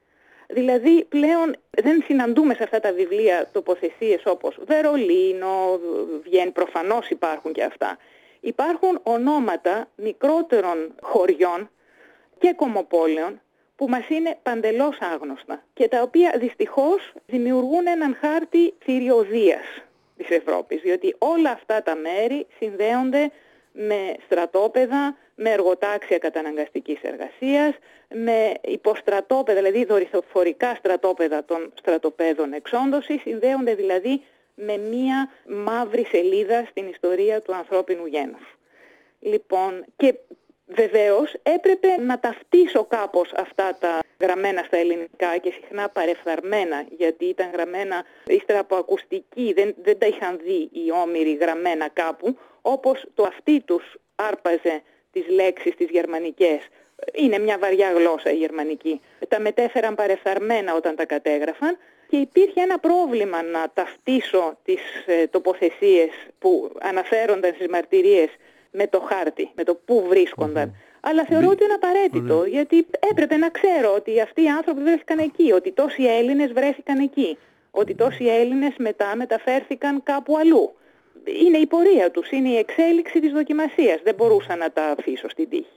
Δηλαδή πλέον δεν συναντούμε σε αυτά τα βιβλία τοποθεσίες όπως Βερολίνο, Βιέννη, προφανώς υπάρχουν και αυτά. Υπάρχουν ονόματα μικρότερων χωριών και κομμοπόλεων που μας είναι παντελώς άγνωστα και τα οποία δυστυχώς δημιουργούν έναν χάρτη θηριωδίας της Ευρώπης, διότι όλα αυτά τα μέρη συνδέονται με στρατόπεδα, με εργοτάξια καταναγκαστικής εργασίας, με υποστρατόπεδα, δηλαδή δορυφορικά στρατόπεδα των στρατοπέδων εξόντωσης, συνδέονται δηλαδή με μία μαύρη σελίδα στην ιστορία του ανθρώπινου γένους. Λοιπόν, και βεβαίως έπρεπε να ταυτίσω κάπως αυτά τα γραμμένα στα ελληνικά και συχνά παρεφθαρμένα, γιατί ήταν γραμμένα ύστερα από ακουστική, δεν τα είχαν δει οι όμηροι γραμμένα κάπου, όπως το αυτί τους άρπαζε τις λέξεις τις γερμανικές. Είναι μια βαριά γλώσσα η γερμανική. Τα μετέφεραν παρεφθαρμένα όταν τα κατέγραφαν και υπήρχε ένα πρόβλημα να ταυτίσω τις τοποθεσίες που αναφέρονταν στις μαρτυρίες με το χάρτη, με το πού βρίσκονταν. Αλλά θεωρώ ότι είναι απαραίτητο, γιατί έπρεπε να ξέρω ότι αυτοί οι άνθρωποι βρέθηκαν εκεί, ότι τόσοι Έλληνες βρέθηκαν εκεί, ότι τόσοι Έλληνες μετά μεταφέρθηκαν κάπου αλλού. Είναι η πορεία τους, είναι η εξέλιξη της δοκιμασίας. Δεν μπορούσα να τα αφήσω στην τύχη.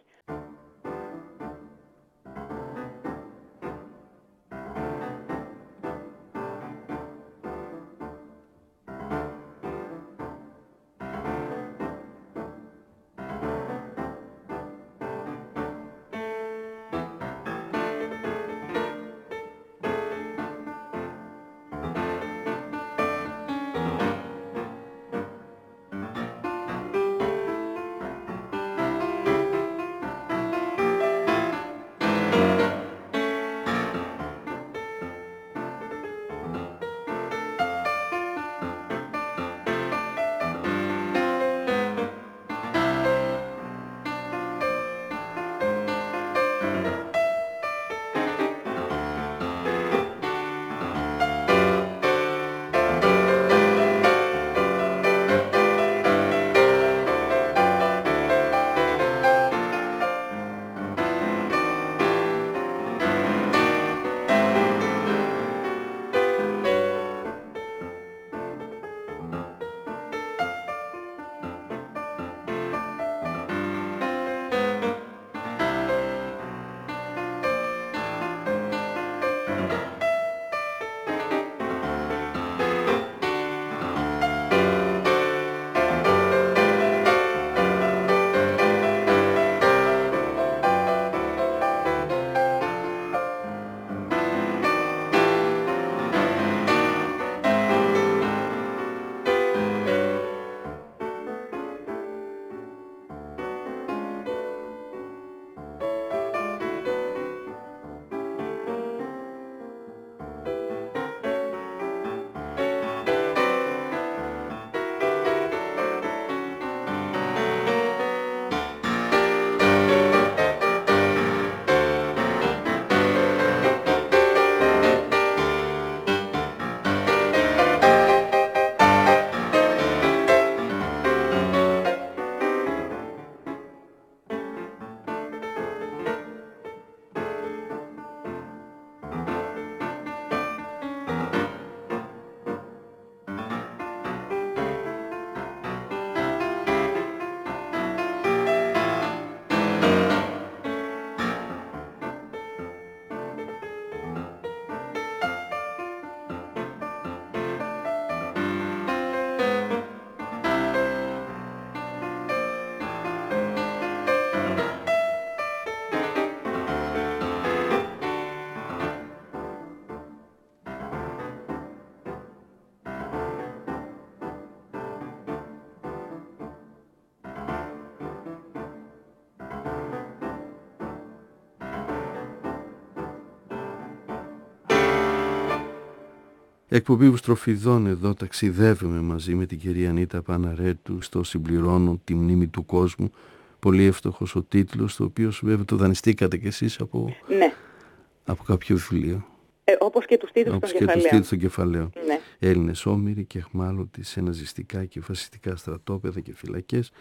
Εκπομπή Ουστροφιδών, εδώ ταξιδεύουμε μαζί με την κυρία Ανίτα Παναρέτου στο «Συμπληρώνω τη μνήμη του κόσμου». Πολύ εύστοχος ο τίτλος, το οποίο βέβαια το δανειστήκατε κι εσείς από, ναι, από κάποιο βιβλίο. Όπως και τους τίτλους των κεφαλαίων. Ναι. Έλληνες όμηροι και εχμάλωτοι σε ναζιστικά και φασιστικά στρατόπεδα και φυλακές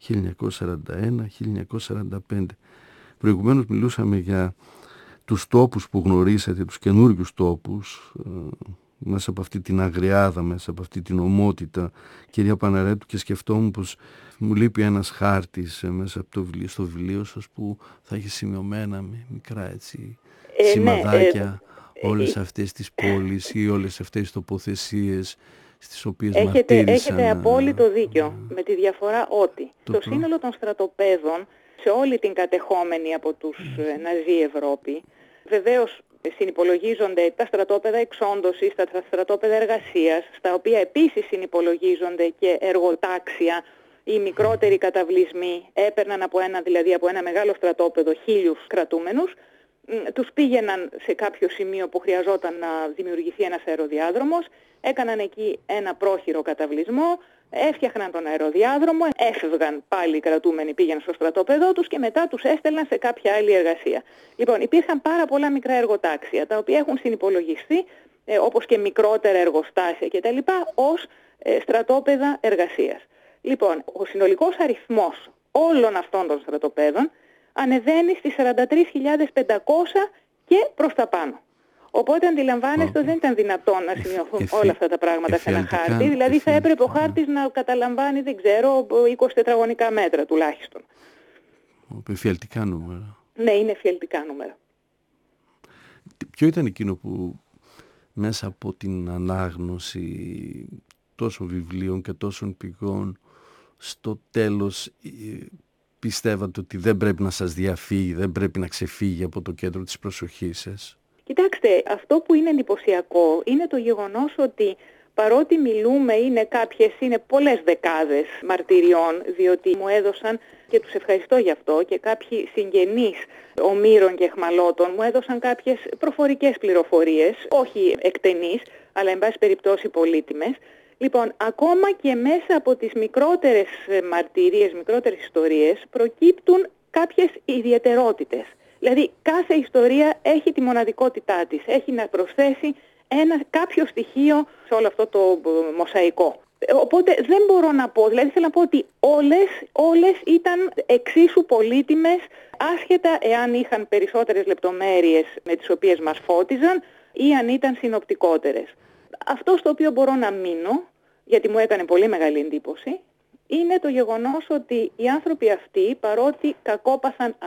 1941-1945. Προηγουμένως μιλούσαμε για τους τόπους που γνωρίσατε, τους καινούριους τόπους, μέσα από αυτή την αγριάδα, μέσα από αυτή την ομότητα, κυρία Παναρέτου, και σκεφτόμουν πως μου λείπει ένας χάρτης μέσα από στο βιβλίο σας που θα έχει σημειωμένα με μικρά έτσι σημαδάκια όλες αυτές τις πόλεις ή όλες αυτές τις τοποθεσίες στις οποίες μαρτύρησαν. Έχετε απόλυτο δίκιο, με τη διαφορά ότι το σύνολο των στρατοπέδων σε όλη την κατεχόμενη από τους Ναζί Ευρώπη, βεβαίως συνυπολογίζονται τα στρατόπεδα εξόντωσης, τα στρατόπεδα εργασίας, στα οποία επίσης συνυπολογίζονται και εργοτάξια ή μικρότεροι καταβλισμοί. Έπαιρναν από ένα μεγάλο στρατόπεδο 1.000 κρατούμενους, τους πήγαιναν σε κάποιο σημείο που χρειαζόταν να δημιουργηθεί ένας αεροδιάδρομος, έκαναν εκεί ένα πρόχειρο καταβλισμό, έφτιαχναν τον αεροδιάδρομο, έφευγαν πάλι οι κρατούμενοι, πήγαιναν στο στρατόπεδό τους και μετά τους έστελναν σε κάποια άλλη εργασία. Λοιπόν, υπήρχαν πάρα πολλά μικρά εργοτάξια, τα οποία έχουν συνυπολογιστεί, όπως και μικρότερα εργοστάσια κτλ., ως στρατόπεδα εργασίας. Λοιπόν, ο συνολικός αριθμός όλων αυτών των στρατοπέδων ανεβαίνει στις 43.500 και προς τα πάνω. Οπότε αντιλαμβάνεστε ότι δεν ήταν δυνατόν να σημειωθούν όλα αυτά τα πράγματα σε ένα χάρτη. Δηλαδή θα έπρεπε ο χάρτης να καταλαμβάνει, 20 τετραγωνικά μέτρα τουλάχιστον. Εφιαλτικά νούμερα. Ναι, είναι εφιαλτικά νούμερα. Ποιο ήταν εκείνο που μέσα από την ανάγνωση τόσων βιβλίων και τόσων πηγών στο τέλος πιστεύατε ότι δεν πρέπει να σας διαφύγει, δεν πρέπει να ξεφύγει από το κέντρο της προσοχής σας? Κοιτάξτε, αυτό που είναι εντυπωσιακό είναι το γεγονός ότι παρότι μιλούμε, είναι πολλές δεκάδες μαρτυριών, διότι μου έδωσαν, και τους ευχαριστώ γι' αυτό, και κάποιοι συγγενείς ομήρων και εχμαλώτων μου έδωσαν κάποιες προφορικές πληροφορίες, όχι εκτενείς, αλλά εν πάση περιπτώσει πολύτιμες. Λοιπόν, ακόμα και μέσα από τις μικρότερες μαρτυρίες, μικρότερες ιστορίες, προκύπτουν κάποιες ιδιαιτερότητες. Δηλαδή, κάθε ιστορία έχει τη μοναδικότητά της, έχει να προσθέσει κάποιο στοιχείο σε όλο αυτό το μοσαϊκό. Οπότε δεν μπορώ να πω, δηλαδή θέλω να πω ότι όλες ήταν εξίσου πολύτιμες, άσχετα εάν είχαν περισσότερες λεπτομέρειες με τις οποίες μας φώτιζαν ή αν ήταν συνοπτικότερες. Αυτό στο οποίο μπορώ να μείνω, γιατί μου έκανε πολύ μεγάλη εντύπωση, είναι το γεγονός ότι οι άνθρωποι αυτοί, παρότι κακόπαθαν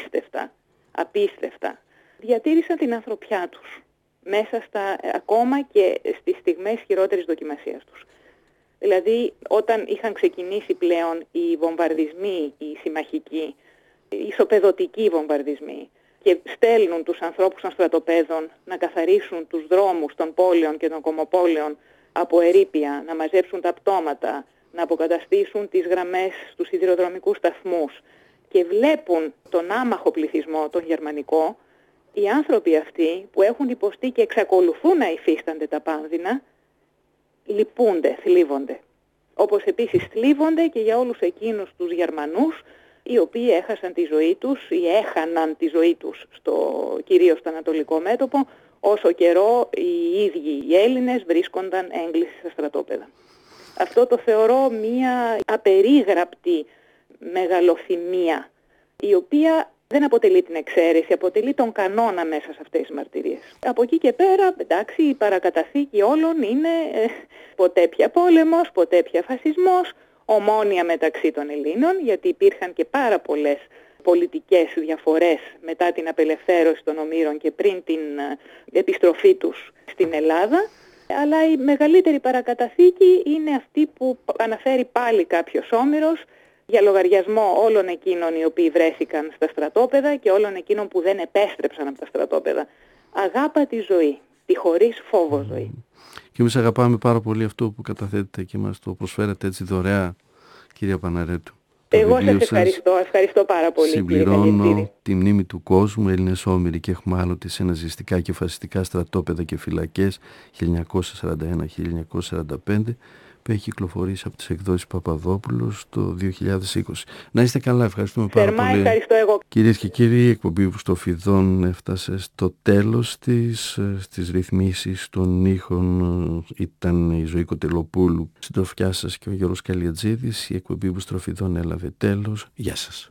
απίστευτα, διατήρησαν την ανθρωπιά τους μέσα ακόμα και στις στιγμές χειρότερης δοκιμασίας τους. Δηλαδή, όταν είχαν ξεκινήσει πλέον οι βομβαρδισμοί, οι συμμαχικοί, οι ισοπεδωτικοί βομβαρδισμοί, και στέλνουν τους ανθρώπους των στρατοπέδων να καθαρίσουν τους δρόμους των πόλεων και των κομμοπόλεων από ερείπια, να μαζέψουν τα πτώματα, να αποκαταστήσουν τις γραμμές στους σιδηροδρομικούς σταθμούς, και βλέπουν τον άμαχο πληθυσμό, τον γερμανικό, οι άνθρωποι αυτοί που έχουν υποστεί και εξακολουθούν να υφίστανται τα πάνδυνα, λυπούνται, θλίβονται. Όπως επίσης θλίβονται και για όλους εκείνους τους Γερμανούς οι οποίοι έχασαν τη ζωή τους ή έχαναν τη ζωή τους κυρίως στο Ανατολικό Μέτωπο, όσο καιρό οι ίδιοι οι Έλληνες βρίσκονταν έγκλειστοι στα στρατόπεδα. Αυτό το θεωρώ μια απερίγραπτη μεγαλοθυμία, η οποία δεν αποτελεί την εξαίρεση, αποτελεί τον κανόνα μέσα σε αυτές τις μαρτυρίες. Από εκεί και πέρα, εντάξει, η παρακαταθήκη όλων είναι ποτέ πια πόλεμος, ποτέ πια φασισμός, ομόνοια μεταξύ των Ελλήνων, γιατί υπήρχαν και πάρα πολλές πολιτικές διαφορές μετά την απελευθέρωση των Ομήρων και πριν την επιστροφή τους στην Ελλάδα. Αλλά η μεγαλύτερη παρακαταθήκη είναι αυτή που αναφέρει πάλι κάποιος Όμηρος για λογαριασμό όλων εκείνων οι οποίοι βρέθηκαν στα στρατόπεδα και όλων εκείνων που δεν επέστρεψαν από τα στρατόπεδα. Αγάπα τη ζωή, τη χωρίς φόβο ζωή. Και εμείς αγαπάμε πάρα πολύ αυτό που καταθέτετε και μας το προσφέρετε έτσι δωρεά, κυρία Παναρέτου. Εγώ σας ευχαριστώ πάρα πολύ. Συμπληρώνω τη μνήμη του κόσμου, Έλληνες όμηροι και αιχμάλωτοι σε ναζιστικά και φασιστικά στρατόπεδα και φυλακές 1941-1945, που έχει κυκλοφορήσει από τις εκδόσεις Παπαδόπουλος το 2020. Να είστε καλά, ευχαριστούμε πάρα πολύ. Θερμά ευχαριστώ εγώ. Κυρίες και κύριοι, η εκπομπή Στοφιδών έφτασε στο τέλος της. Στις ρυθμίσεις των ήχων ήταν η Ζωή Κοτελοπούλου, συντροφιά σας, και ο Γιώργος Καλιατζίδης. Η εκπομπή Στοφιδών έλαβε τέλος. Γεια σας.